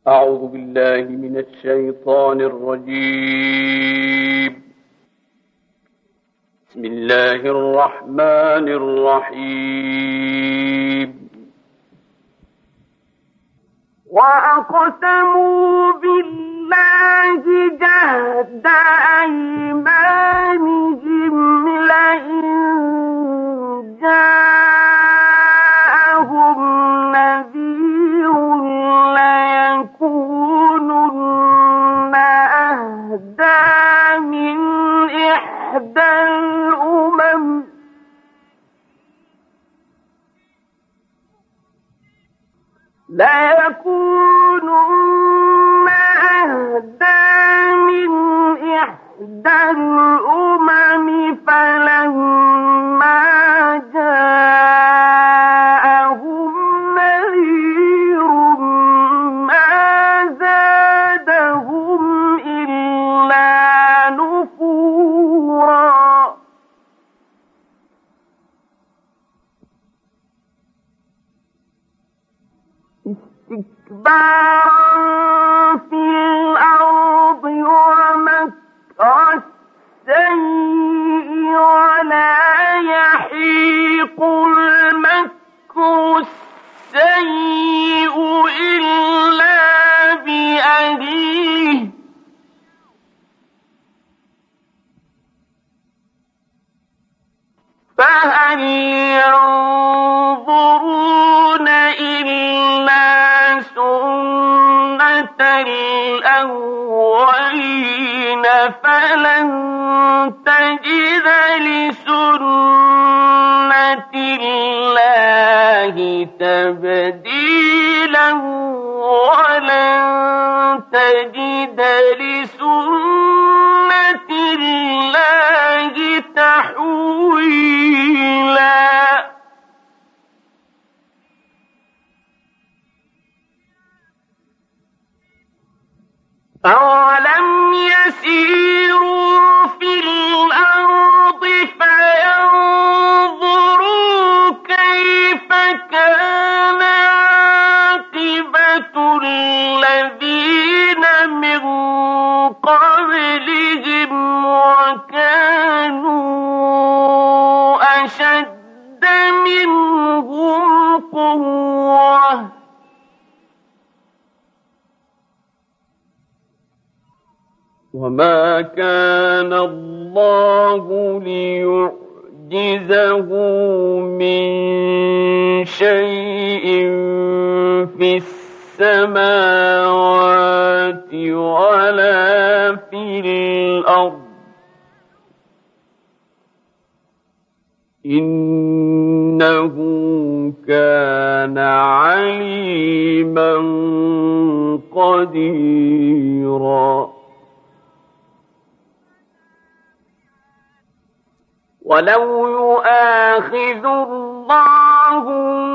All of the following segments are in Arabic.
أعوذ بالله من الشيطان الرجيم. بسم الله الرحمن الرحيم. وأقسموا بالله جهد أيمانهم لئن جاءهم نذير ليكونن أهدى من إحدى الأمم فلما جاءهم نذير ما زادهم إلا نفورا استكبارا في الأرض ومكر السيء ولا يحيق المكر السيء إلا بأهله فهل ينظرون إلا سنة الأولين فلن تجد لسنة الله تبديلا ولن تجد لسنة الله تحويلا أولم يسيروا في الأرض فينظروا كيف كان عاقبة الذين من قبلهم وكانوا أشد منهم قوة وما كان الله ليعجزه من شيء في السماوات ولا في الأرض إنه كان عليما قديرا. ولو يؤاخذ الله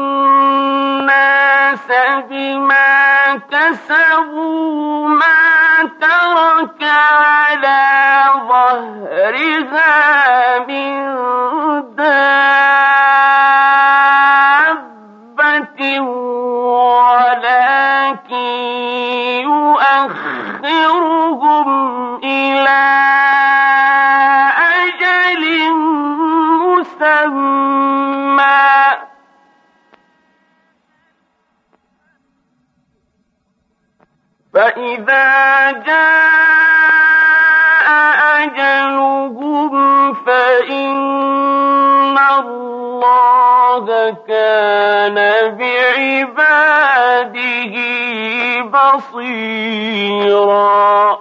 الناس بما كسبوا ما ترك على ظهرها من دابة ولكن يؤخرهم إلى فإذا جاء أجلهم فإن الله كان بعباده بصيرا.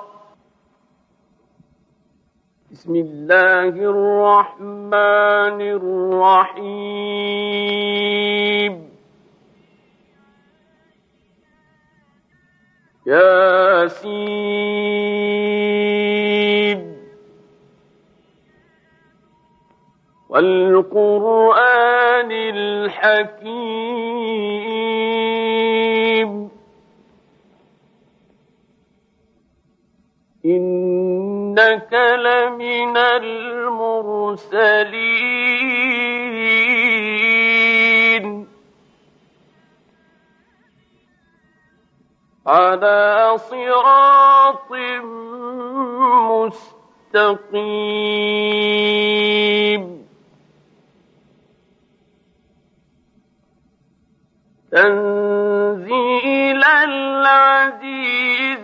بسم الله الرحمن الرحيم. ياسين والقرآن الحكيم إنك لمن المرسلين على صراط مستقيم تنزيل العزيز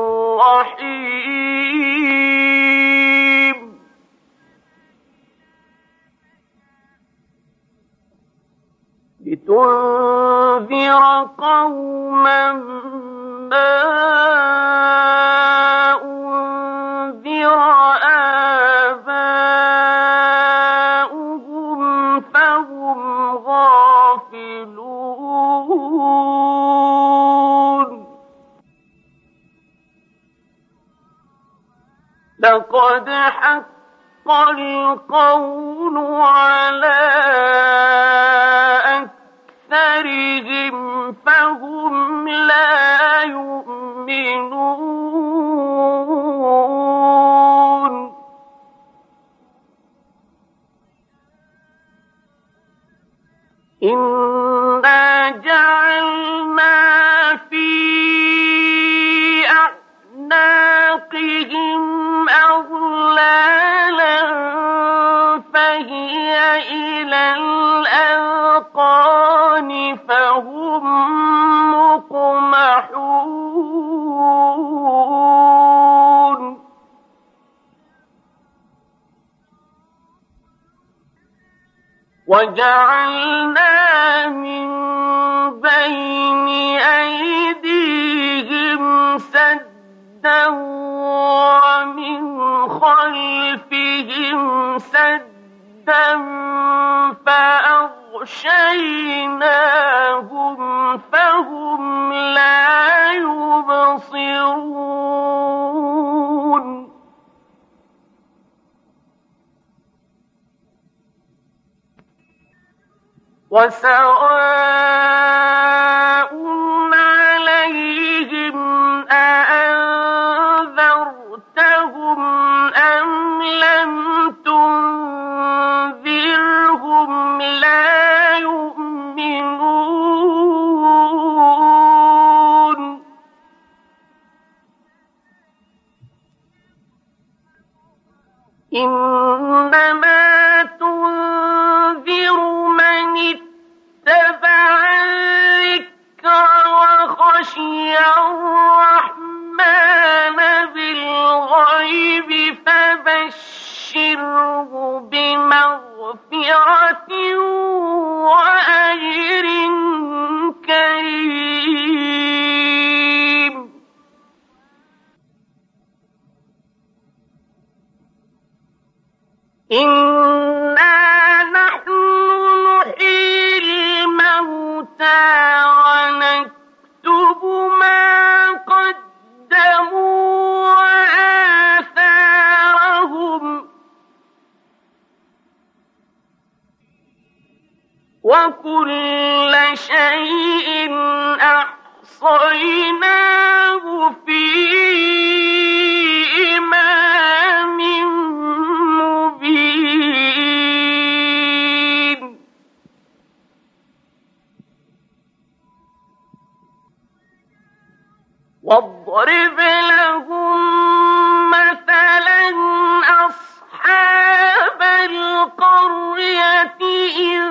الرحيم لتنذر قوما ما أنذر آباؤهم فهم غافلون لقد حق القول على أكثرهم فهم لا يؤمنون إنا جعلنا في أعناقهم أغلالا فهي إلى الأذقان فهم مقمحون وجعلنا من بين أيديهم سدا ومن خلفهم سدا فأغشيناهم فهم لا يبصرون وسواء عليهم أأنذرتهم أم لم تنذرهم لا يؤمنون إنما تنذر من اتبع الذكر وخشي الرحمن بالغيب فبشره بمغفرة وأجر كريم إنا نحن نحيي الموتى ونكتب ما قدموا وآثارهم وكل شيء أحصيناه في إمام مبين واضرب لهم مثلا أصحاب القرية إذ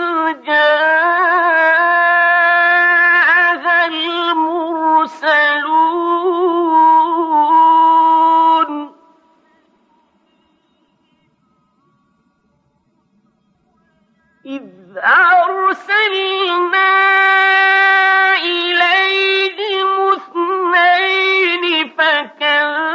جاءها المرسلون إذ أرسلنا إليهم اثنين فكذبوا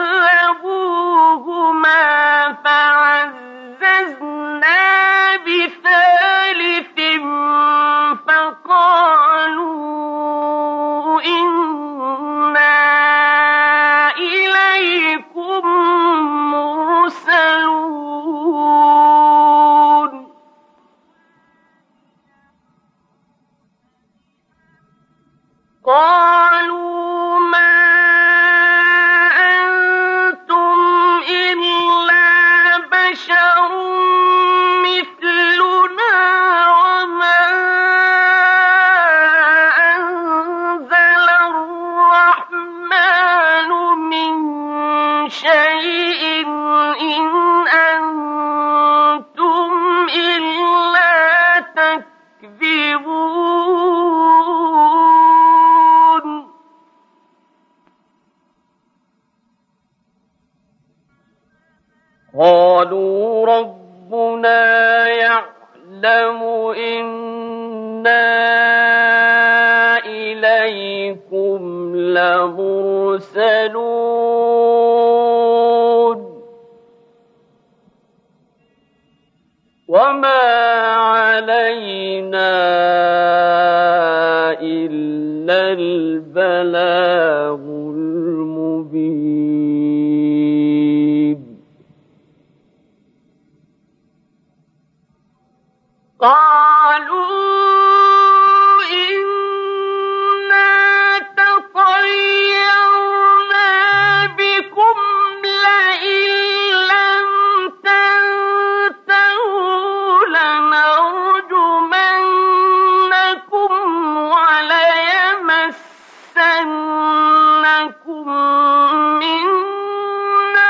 قالوا ربنا يعلم إنا إليكم لمرسلون وما علينا إلا البلاغ المبين قالوا إنا تطيرنا بكم لئن لم تنتهوا لنرجمنكم وليمسنكم منا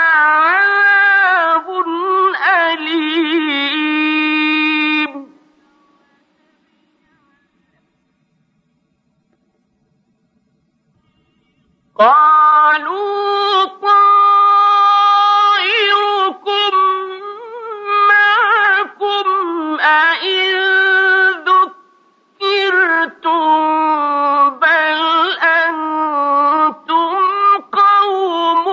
عذاب أليم قالوا طائركم معكم أئن ذكرتم بل أنتم قوم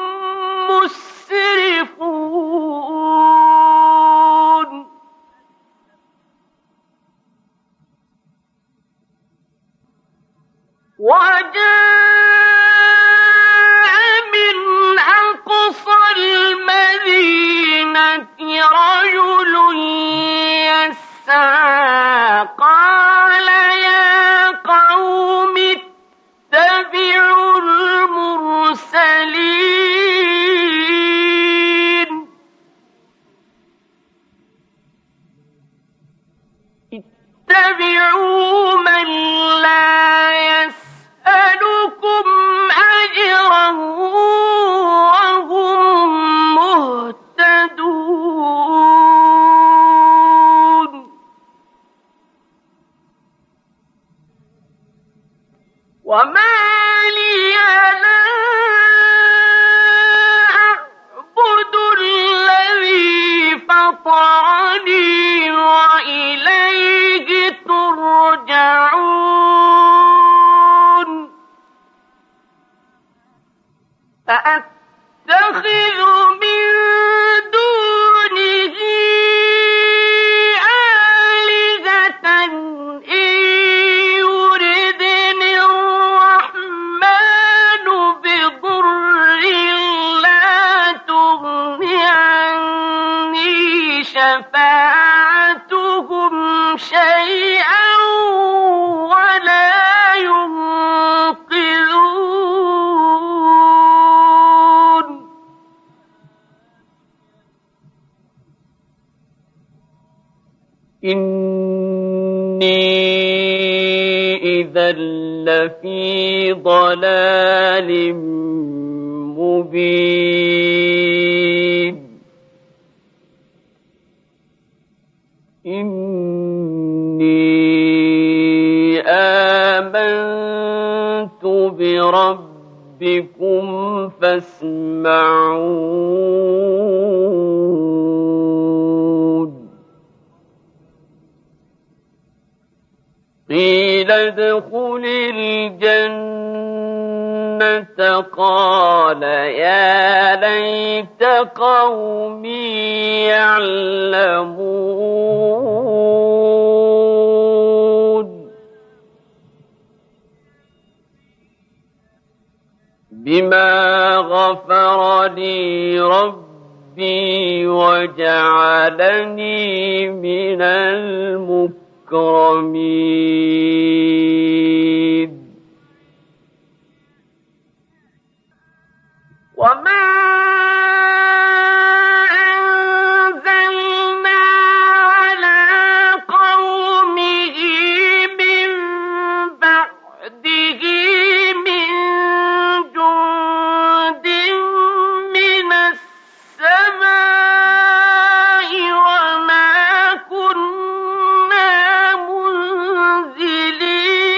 مسرفون من أقصى المدينة رجل يسعى قال يا قوم اتبعوا المرسلين اتبعوا من لا يسألكم أجرا وهم مهتدون وما لي لا أعبد الذي فطرني وإليه ترجعون فأتخذ من دونه آلهة إن يردني الرحمن بضر لا تغن عني شفاعتهم شيئا ولا ينقذون إني إذا لفي ضلال مبين إني آمنت بربكم فاسمعون قيل ادخل الجنة قال يا ليت قومي يعلمون بما غفر لي ربي وجعلني من المكرمين وما أنزلنا على قومه من بعده من جند من السماء وما كنا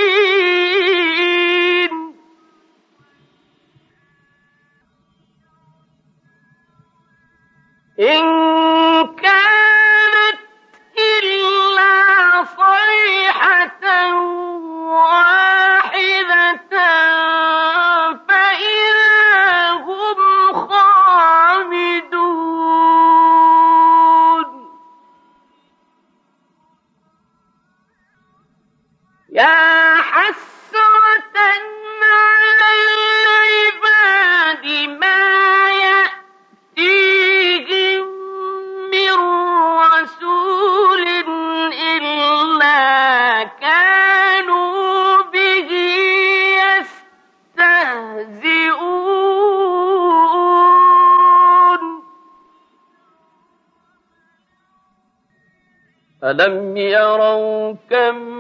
منزلين إن كانت إلا صيحة واحدة فإذا هم خامدون يا حسرة على العباد ما يأتيهم من رسول إلا كانوا به يستهزئون ألم يروا كم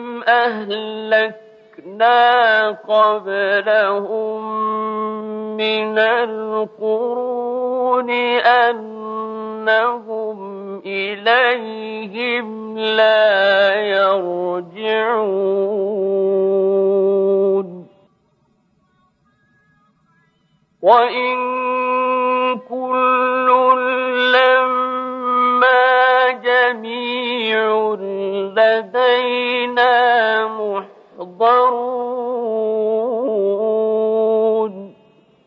أهلكنا قبلهم من القرون أنهم إليهم لا يرجعون وإن كل لما جميع لدينا محضرون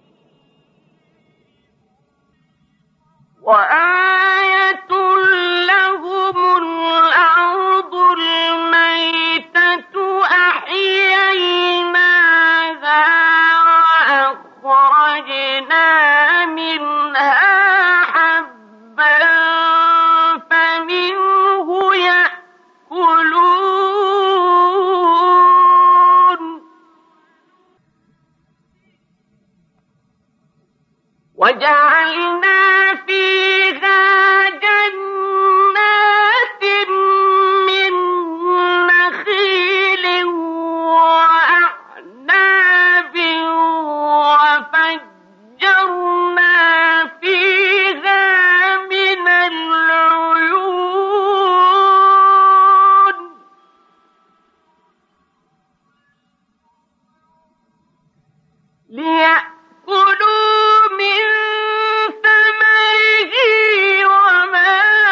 وآية لهم الأرض الميتة أحييناها وأخرجنا منها حبا فمنه يأكلون وجعلنا فيها جنات من نخيل وأعناب وفجرنا فيها من العيون ليأكلوا من ثمره وما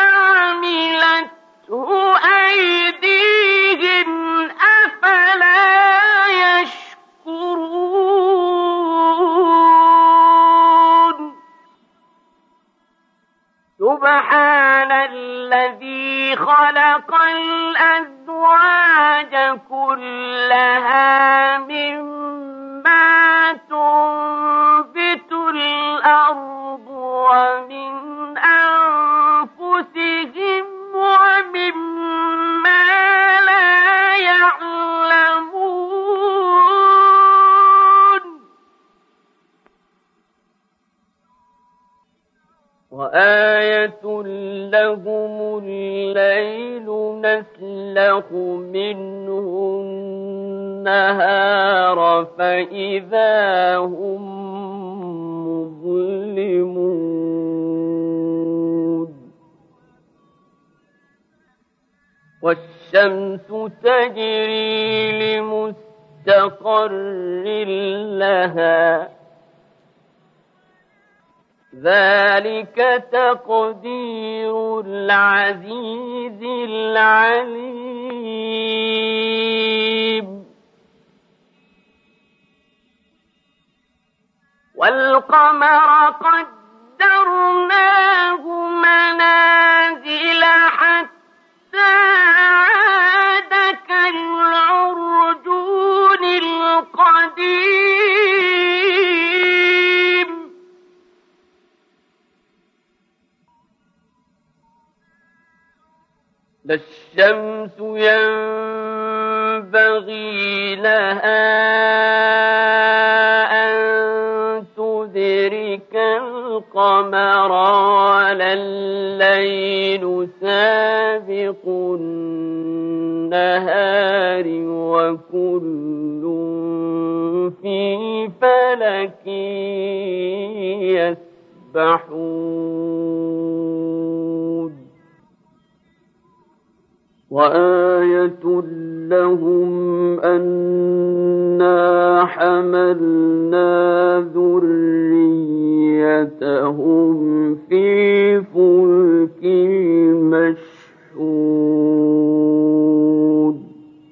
عملته أيديهم أفلا يشكرون سبحان الذي خلق الأزواج كلها مما تنبت الأرض ومن أنفسهم ومما لا يعلمون وآية لهم الليل نسلخ منه النهار فإذا هم مظلمون والشمس تجري لمستقر لها ذلك تقدير العزيز العليم والقمر قدرناه منازل حتى عاد كالعرجون القديم لا الشمس ينبغي لها أن تدرك القمر ولا الليل سابق النهار وكل في فلك يسبحون وآية لهم أنا حملنا ذريتهم وذريتهم في فلك المشحون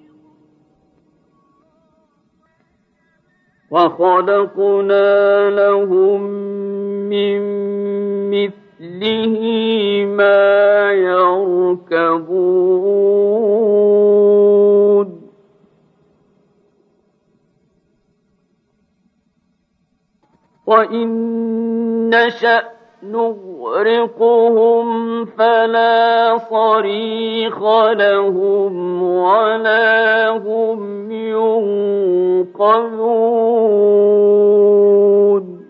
وخلقنا لهم من مثله ما يركبون وإن نشأ نغرقهم فلا صريخ لهم ولا هم ينقذون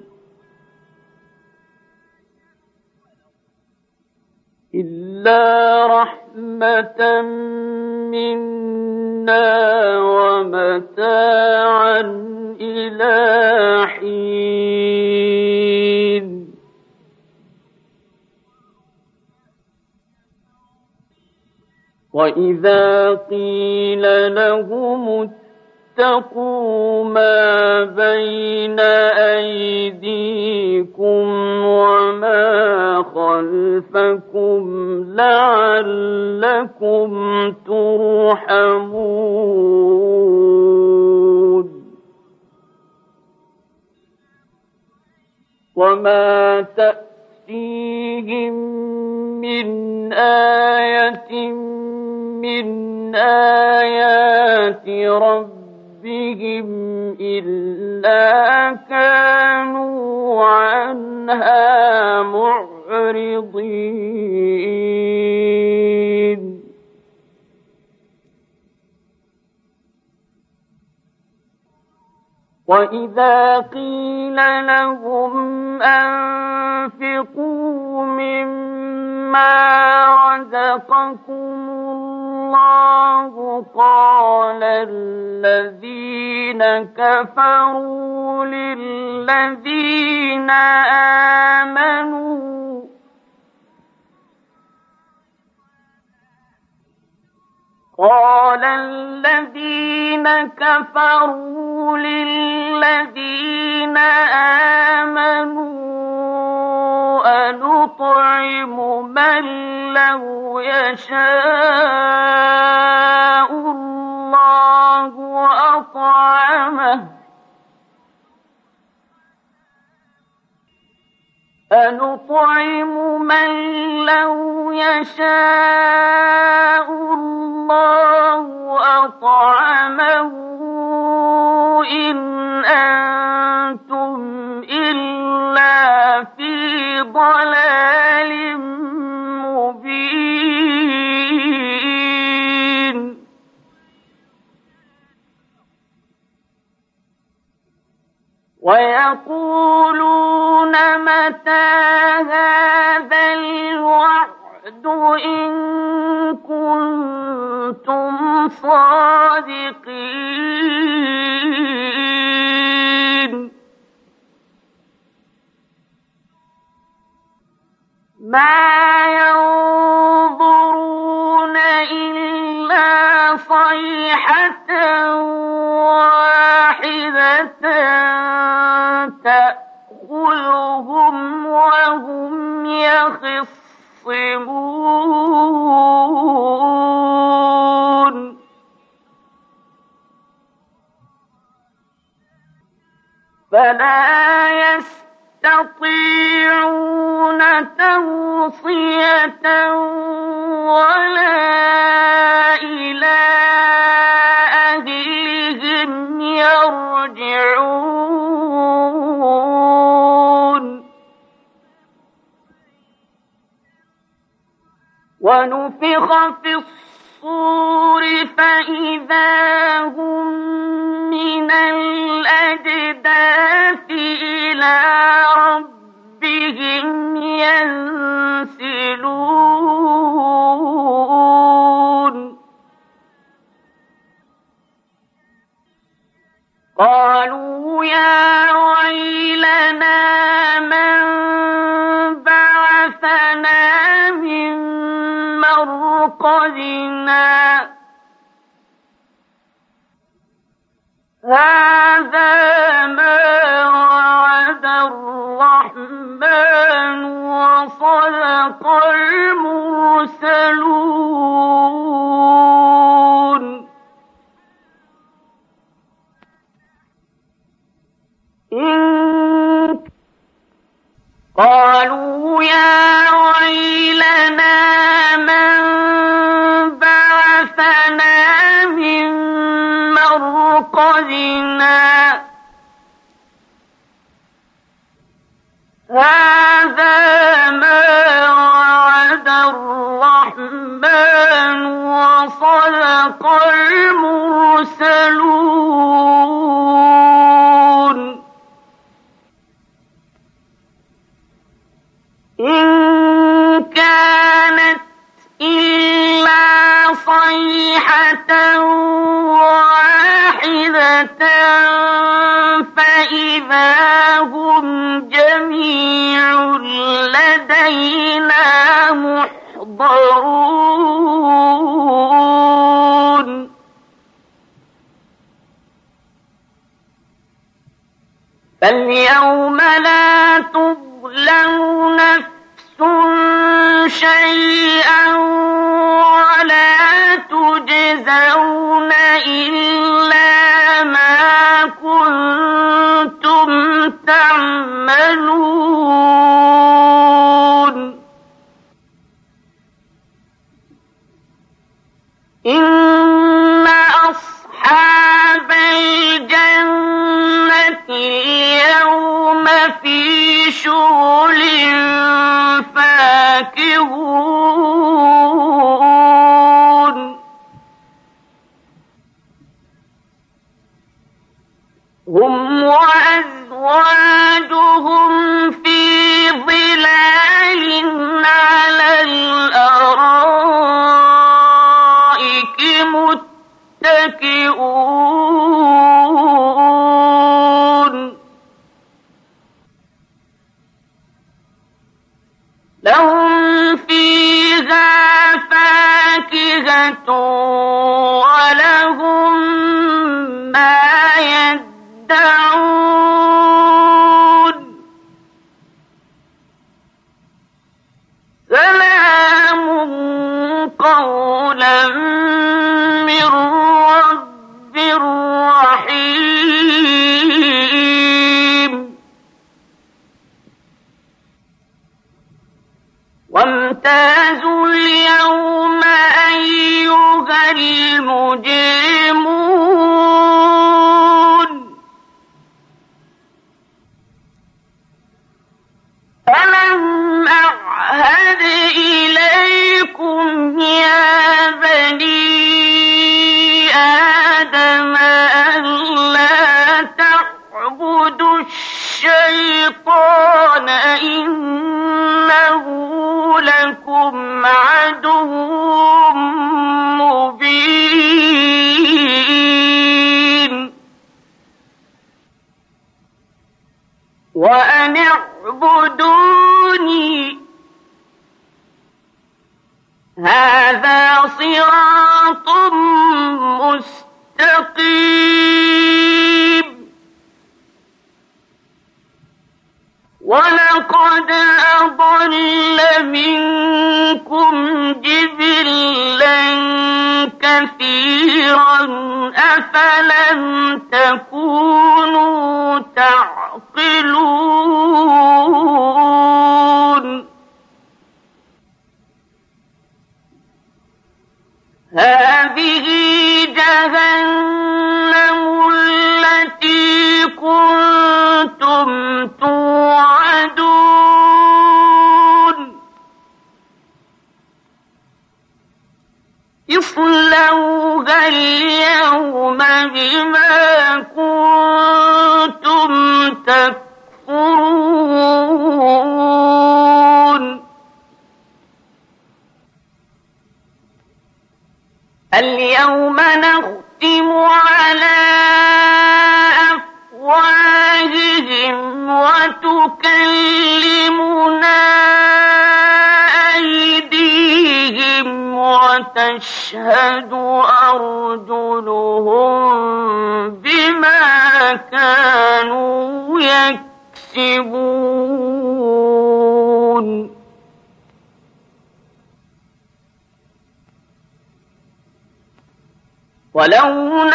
إلا رحمة منا ومتاعا إلى حين وإذا قيل لهم اتقوا ما بين أيديكم وما خلفكم لعلكم ترحمون وما تأتيهم من آية من آيات ربهم إلا كانوا عنها معرضين وإذا قيل لهم أنفقوا مما رزقكم الله قال الذين كفروا للذين آمنوا أنطعم من لو يشاء الله أطعمه إن أنتم إلا في ضلال مبين ويقولون متى هذا الوعد إن كنتم صادقين ما ينظرون إلا صيحة واحدة تأخذهم وهم يخصمون فلا يستطيعون توصية ولا إلى أهلهم يرجعون ونفخ في الصور فإذا هم من الأجداث إلى ربهم ينسلون قالوا يا ويلنا من بعثنا من مرقدنا هذا ما وعد الرحمن الرحمن وصدق المرسلون قالوا يا ويلنا من بعثنا من مرقدنا هذا ما وعد الرحمن وصدق المرسلون إن كانت إلا صيحة واحدة فإذا هم جميع لدينا محضرون فاليوم لا تظلم نفس شيئا ولا تجزون إلا ما كنتم تعملون إن أصحاب الجنة اليوم في شغل فاكهون هم وأزواجهم في ظلال على الأرائك متكئون لهم فيها فاكهة ولهم ما يدعون سلام قولا من رب رحيم وامتازوا اليوم أيها المجرمون ألم أعهد إليكم يا بني آدم ألا تعبدوا الشيطان إنه لكم عدو مبين وأن اعبدوني هذا صراط مستقيم ولقد أضل منكم جبلا كثيرا أفلم تكونوا تعقلون هذه جهنم التي كنتم توعدون اصلوها اليوم بما كنتم تكفرون اليوم نختم على أفواههم وتكلمنا أيديهم وتشهد أرجلهم بما كانوا يكسبون يكسبون ولو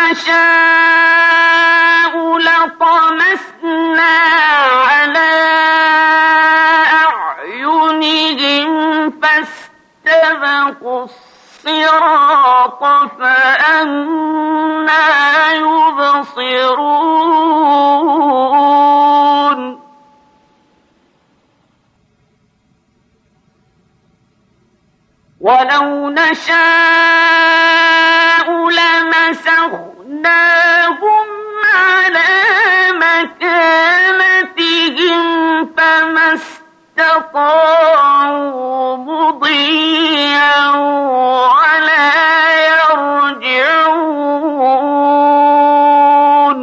نشاء لطمسنا على أعينهم فاستبقوا الصراط فأنى يبصرون ولو نشاء لمسخناهم على مكانتهم فما استطاعوا مضيا ولا يرجعون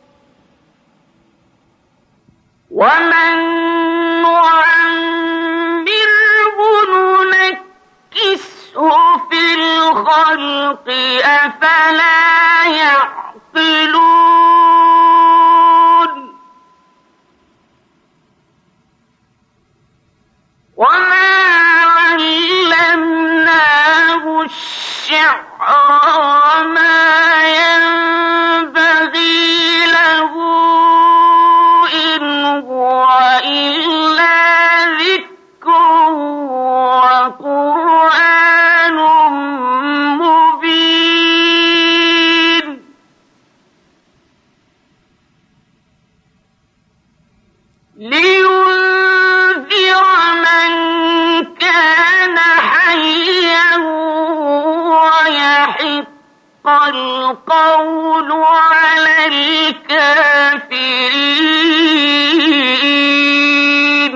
ومن في الخلق أفلا يعقلون وما علمناه الشعر وما ينبغي له إن هو إلا ذكر وقرآن مبين لينذر من كان حيا ويحق القول على الكافرين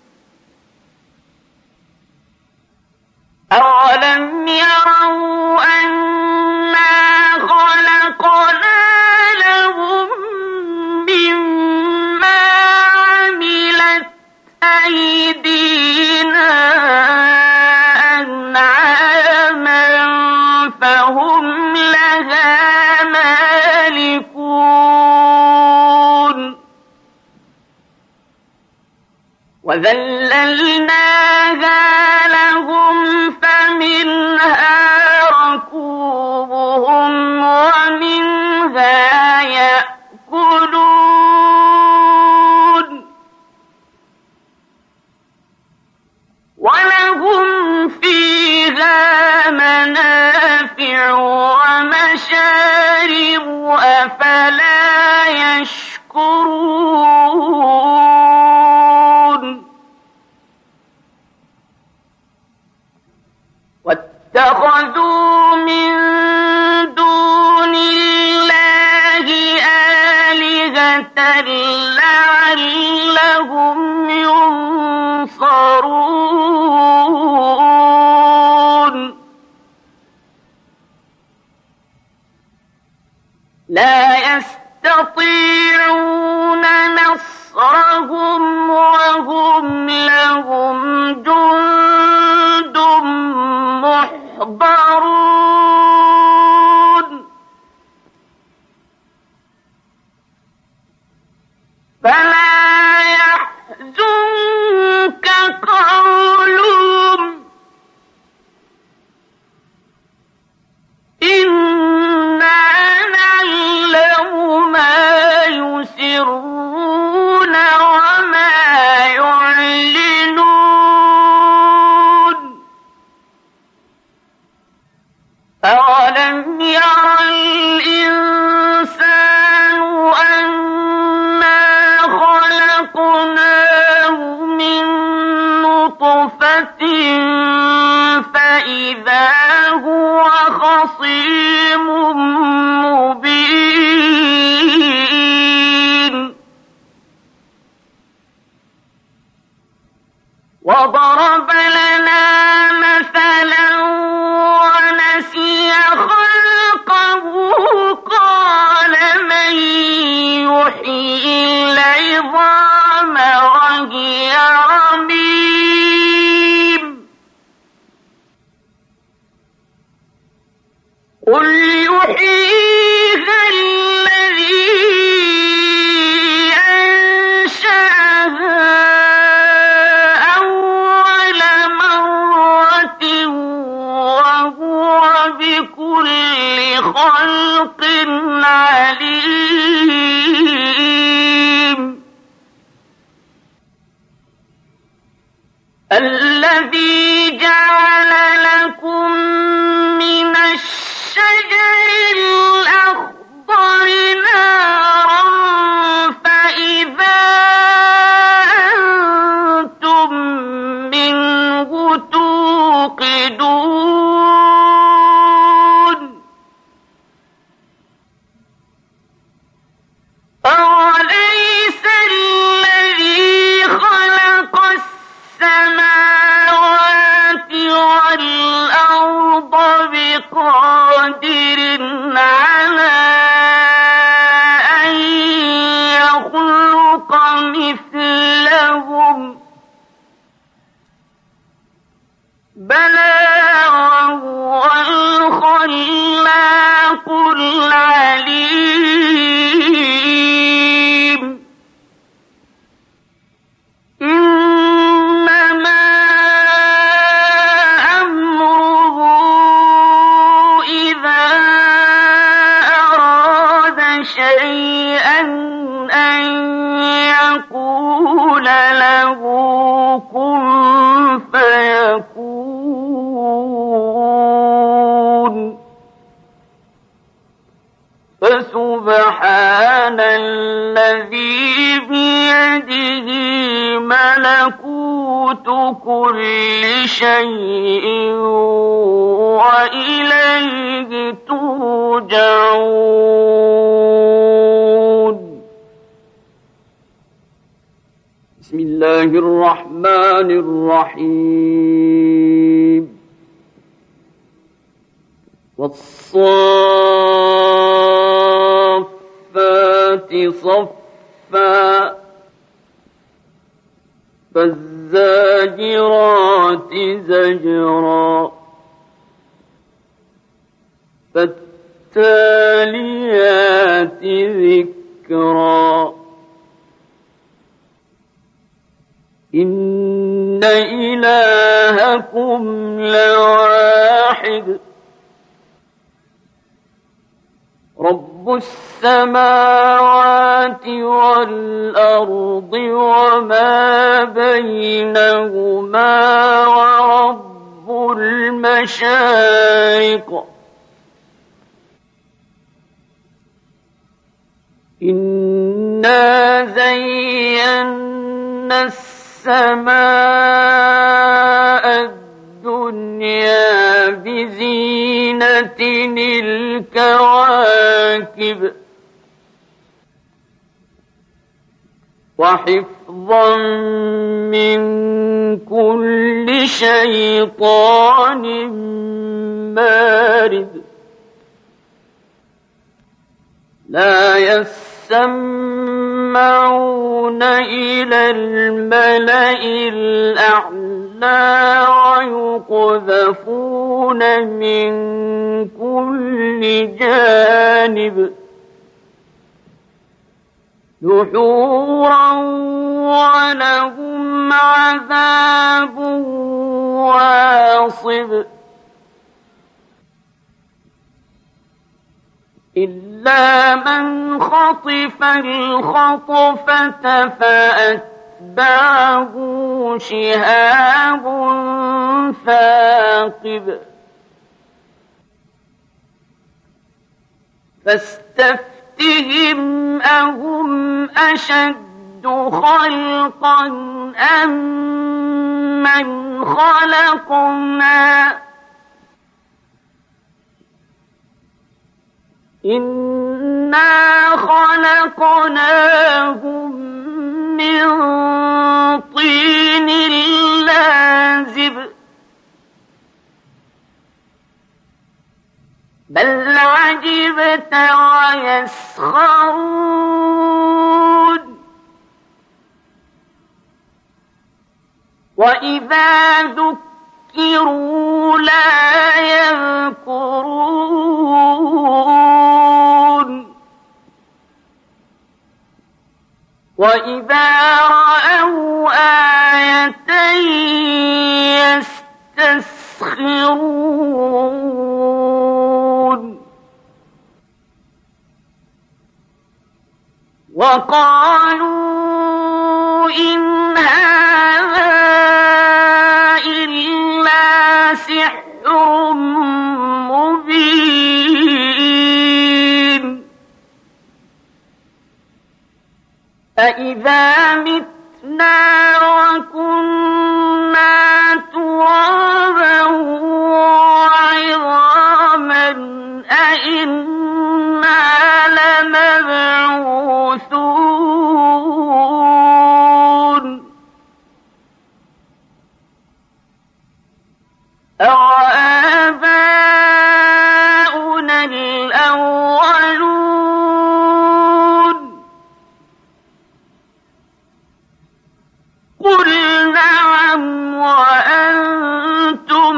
أولم يروا أنا خلقنا لهم مما عملت أيدينا أنعاما فهم لها مالكون وذللناها لهم فمنها ركوبهم ومنها يأكلون ولهم فيها منافع ومشارب أفلا يشكرون واتخذوا من دون الله آلهة لعلهم ينصرون لا يستطيعون نصرهم وهم لهم جند محضرون فلا يحزنك قولهم إنا نعلم ما يسرون وما يعلنون أولم ير الإنسان أنا خلقناه من نطفة فإذا هو خصيم مبين وضرب لنا مثلا ونسي خلقه قال من يحيي العظام وهي رميم قل يحييها الذي أنشأها الذي جعل لكم من الشجر الأخضر نارا فإذا أنتم منه توقدون أوليس الذي خلق السماوات والأرض بقادر على أن يخلق مثلهم بلى وهو الخلاق العليم إنما أمره إذا أراد شيئا أن يقول له كن فيكون فسبحان الذي بيده ملكوت كل شيء وإليه ترجعون. بسم الله الرحمن الرحيم. والصافات صفا فالزاجرات زجرا فالتاليات ذكرا إن إلهكم لواحد رب السماوات والأرض وما بينهما ورب المشارق إنا زينا السماء الدنيا بزينة الكواكب وحفظا من كل شيطان مارد لا يسمعون إلى الملأ الأعلى ويقذفون من كل جانب دحورا ولهم عذاب واصب إلا من خطف الخطفة فأتبعه شهاب ثاقب فاستفتهم أهم أشد خلقا أم من خلقنا إنا خلقناهم من طين لازب بل عجبت ويسخرون وإذا ذكروا لا يذكرون وإذا رأوا آية يستسخرون وقالوا إن هذا أإذا متنا وكنا ترابا وعظاما أإنا لمبعوثون أوآباؤنا الأولون قل نعم وأنتم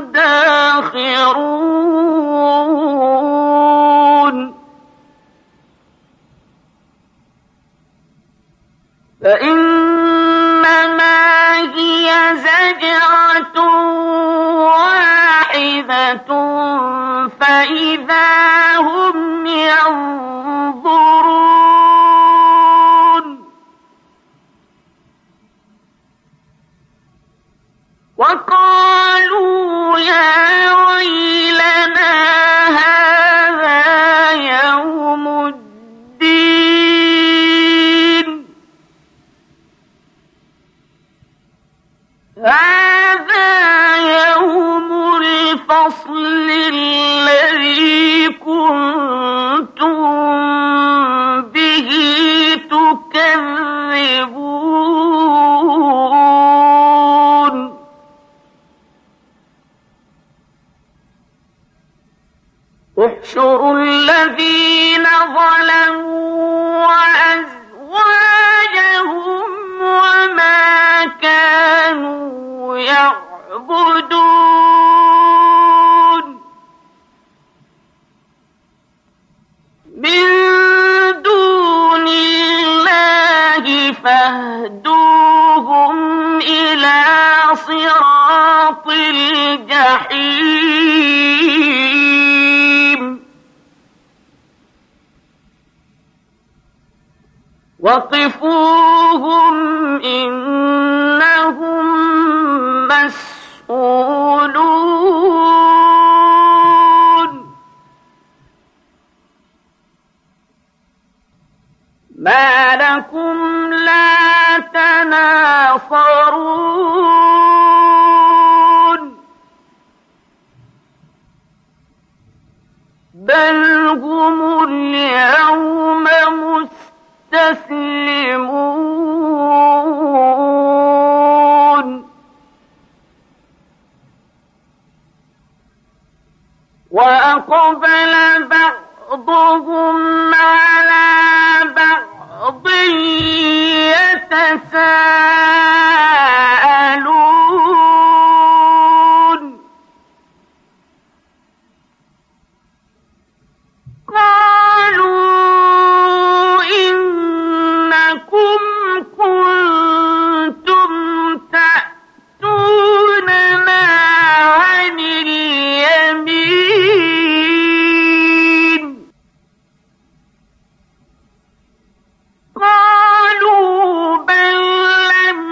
داخرون فإنما هي زجرة واحدة فإذا هم ينظرون وقالوا يا ويلنا هذا يوم الدين هذا يوم الفصل الذي كنتم به تكذبون احشروا الذين ظلموا وأزواجهم وما كانوا يعبدون من دون الله فاهدوهم إلى صراط الجحيم وقفوهم إنهم مسؤولون ما لكم لا تناصرون بل هم اليوم مستسلمون وأقبل بعضهم على بعض يتساءلون قالوا إنكم كنتم تأتوننا عن اليمين قالوا بل لم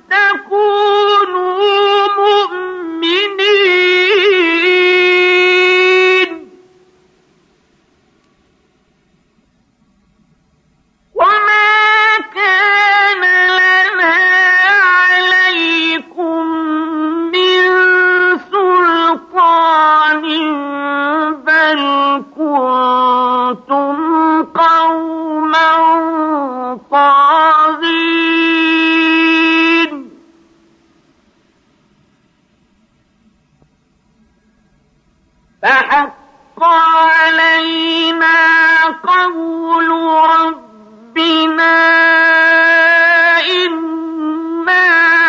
تكونوا مؤمنين وما كان لنا عليكم من سلطان بل كنتم قوما طاغين فحق علينا قول ربنا إنا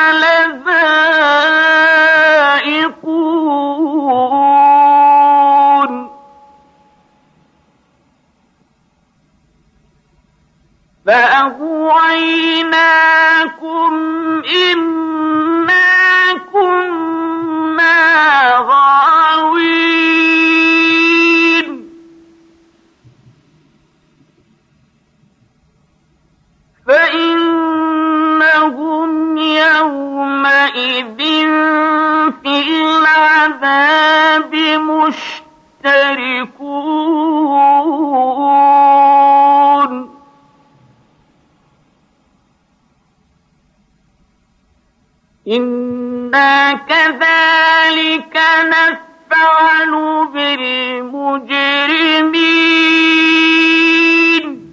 لذائقون فأغويناكم إنا كنا غاوين فإنهم يومئذ في العذاب مشتركون إنا كذلك نفعل بالمجرمين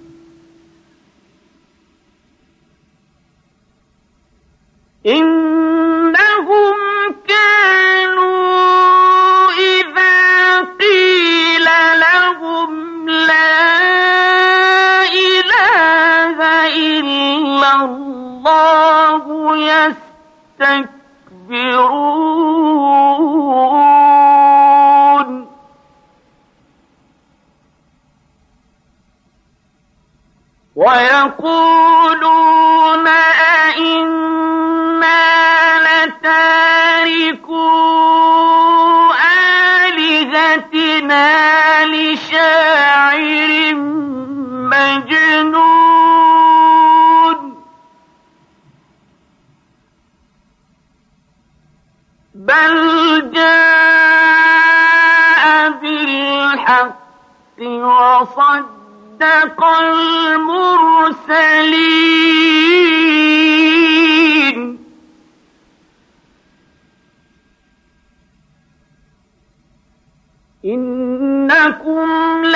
إنهم كانوا إذا قيل لهم لا إله إلا الله يستكبرون ويقولون أئنا لتاركو آلهتنا لشاعر مجنون بل جاء بالحق وصدق المرسلين إنكم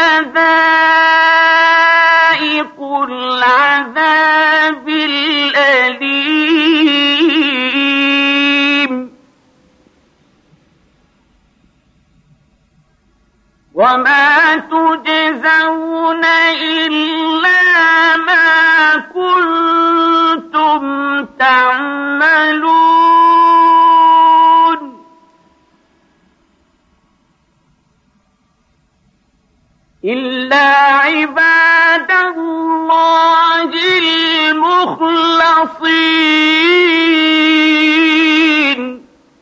لذائق العذاب الأليم وما تجزون إلا ما كنتم تعملون إلا عباد الله المخلصين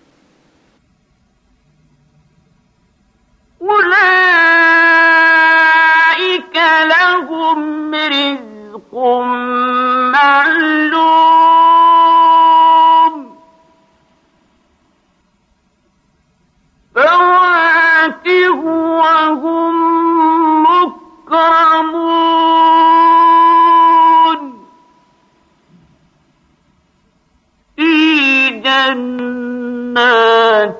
أولئك لهم رزق معلوم فواكه وهم مكرمون في جنات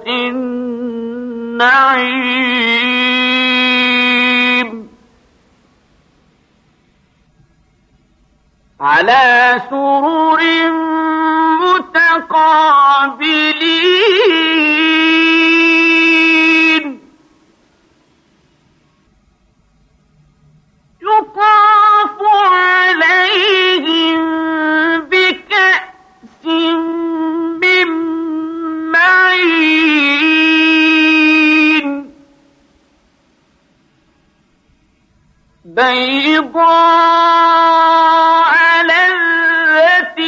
النعيم على سرر متقابلين يطاف عليهم بكأس من معين بيضاء لذة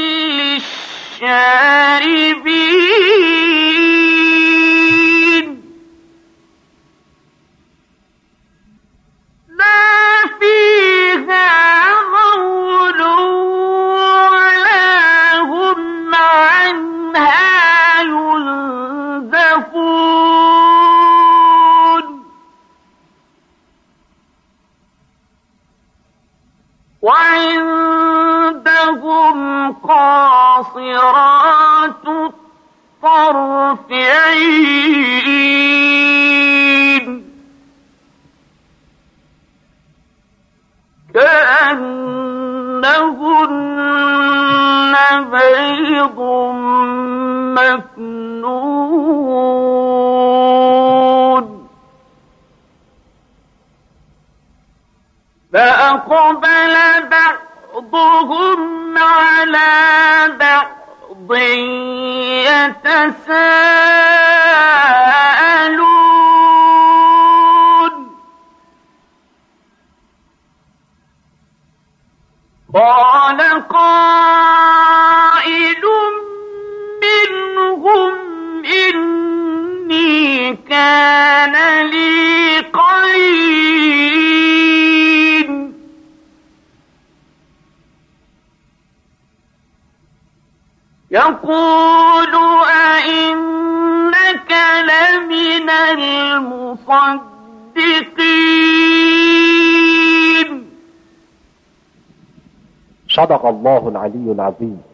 للشاربين لا فيها غول ولا هم عنها ينزفون وعندهم قاصرات الطرف عين كأنهن بيض مكنون فأقبل بعضهم على بعض يتساءلون قال قائل منهم إني كان لي قرين يقول أئنك لمن المصدقين صدق الله العلي العظيم.